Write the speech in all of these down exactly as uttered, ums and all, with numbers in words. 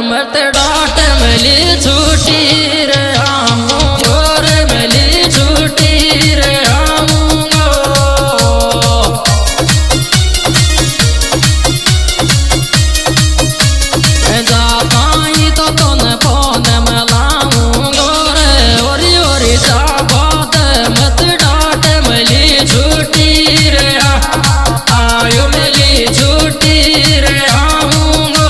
मत डांट मिली छुट्टी रे आऊंगो रे मिली छुट्टी रे आऊंगो जाता ही तो तुन फोन मिलाऊंगो रे ओरी ओरी जा बात मत डांट मिली छुट्टी रे आयो मिली छुट्टी रे आऊंगो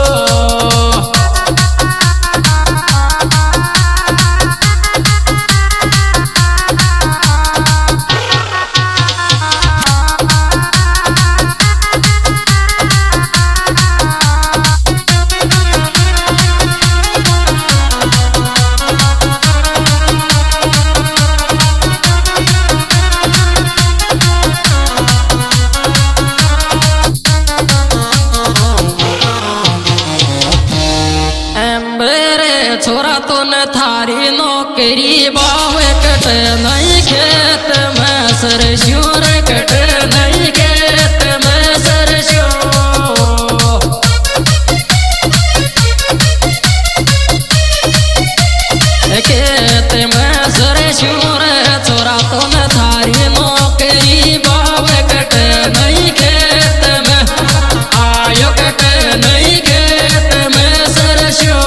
छोरा तो न थारी नौकरी बावे कट नहीं खेत में सरस्यों रे कट नहीं खेत में सरस्यों खेत में सरस्यों रे छोरा तो न थारी नौकरी बावे कट नहीं खेत में आयो कट नहीं खेत में सरस्यों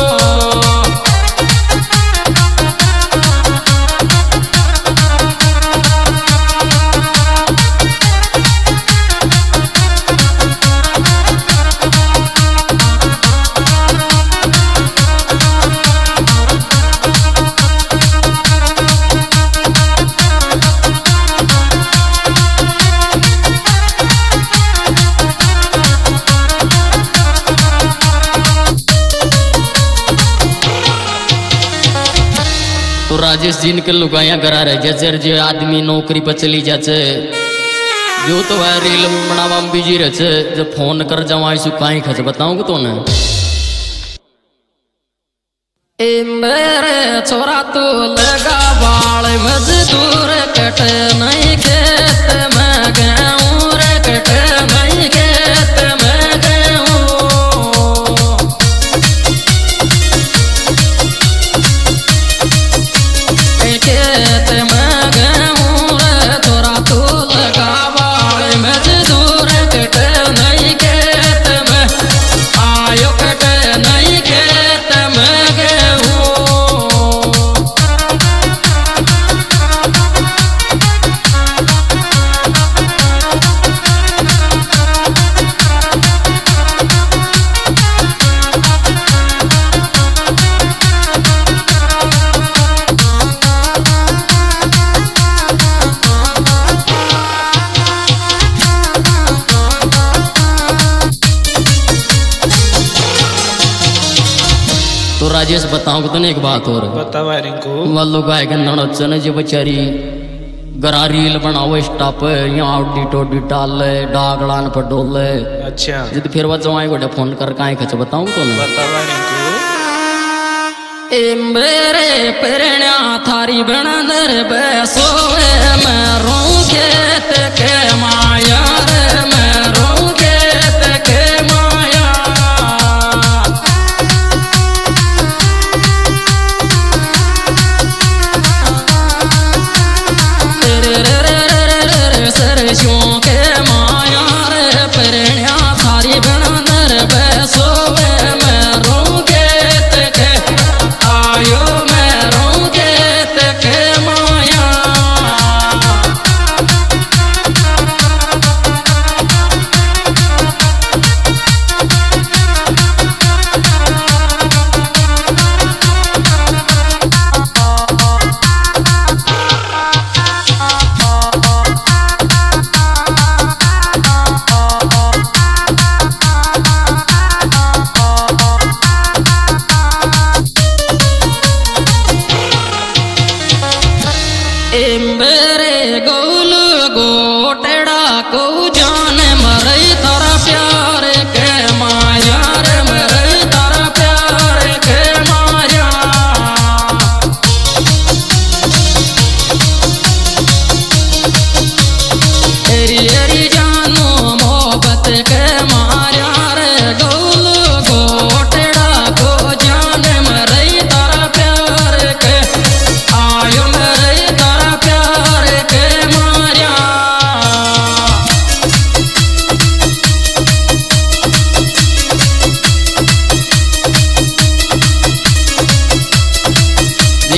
तो राजेश जी के लुगाया करा रहे जैसे जो आदमी नौकरी पर चली जाचे जो तो है रील बनावा बिजी रहे जब फोन कर जावा सु कहीं खच बताऊंगा तो ना ए मेरे छोरा तो लगा बाल मजदूर कट नहीं खेत में गेहूं रे कट नहीं खेत में गेहूं खेत में गेहूं रे छोरा तो लगा बाल मजदूर कट नहीं खेत में आयो कट नहीं खेत में गेहूं तो राजेश बताऊं तो एक बात और बतावा रिंकू वालो गाय के नड़चन जो बेचारी गरा रील बनाओ स्टॉप यहाँ आउडी टोडी डाल डागड़ान पर डोल अच्छा जिद फिर वो जवाई गोटे फोन कर काहे खच बताऊं तो ना बतावा रिंकू ए मेरे प्रेरणा थारी बनदर बैसोवे मैं रो खेत के माया रे मैं रो खेत के माया सरस्यों के माया रे प्रेरणा थारी बनदर बैसोवे मैं रो खेत के आयो मैं रो खेत के माया मेरे गोल गोटेड़ा को जान मरई तारा प्यार के माया रे मरई तारा प्यार के माया एरी एरी जानो मोहब्बत के माया रे गोल गोटेड़ा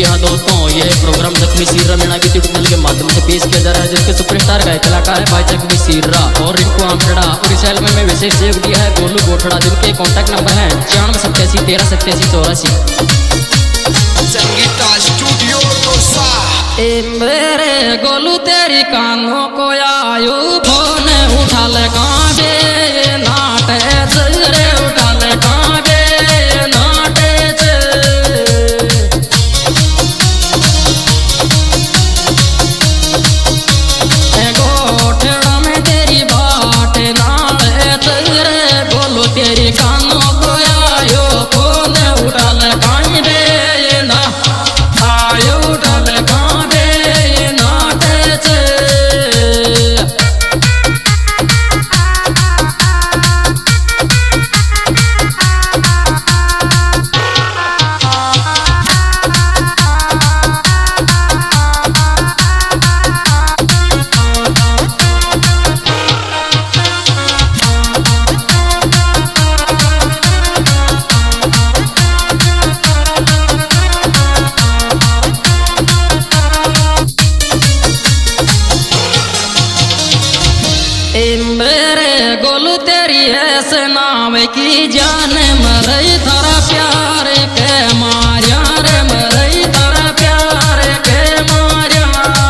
जी हाँ दोस्तों, ये प्रोग्राम जख्मी सीर्रा मीणा के यूट्यूब चैनल के माध्यम से पेश किया जा रहा है, जिसके सुपरस्टार गायक कलाकार है भाई जख्मी सीर्रा और रिंकू आमतड़ा। और इस एल्बम में विशेष सहयोग दिया है गोलू गोठड़ा, जिनके कॉन्टैक्ट नंबर है छियानवे सत्तासी तेरह सत्तासी चौरासी। संगीता स्टूडियो दोसा। ए मेरे गोलू तेरी कानों को आयु फोन उठा ले कांबे नाटे रे उठा ले कांबे नाटे गोठड़ा में तेरी बाट नाले रे गोलू तेरी कानों को आयु फोन उठा ले कांबे ना आयु उठा ले कांबे नाटे मेरे गोलू तेरी ऐसे नाम की जान मरई थारा प्यार के मारिया रे मरई थारा प्यार के मारिया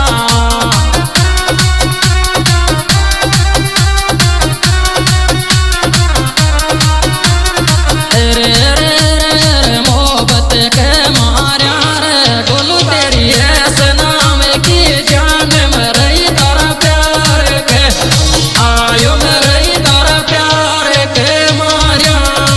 रे रे रे मोहब्बत के मारिया रे गोलू तेरी ऐसे नाम की जान मरई थारा प्यार के आयो मेरे तारा प्यार के मारिया।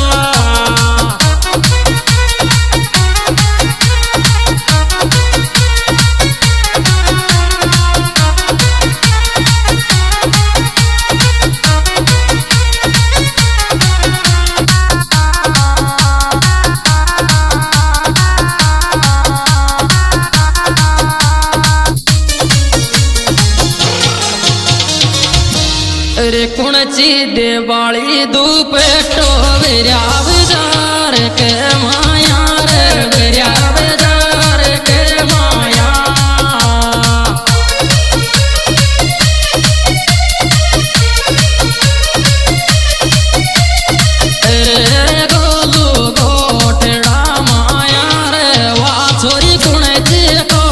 रे कुणची देवाली धूप टोवेरा बाजार के माया रे मेरा बाजार के माया रे गोलू गोठड़ा माया रे वा छोरी कुणची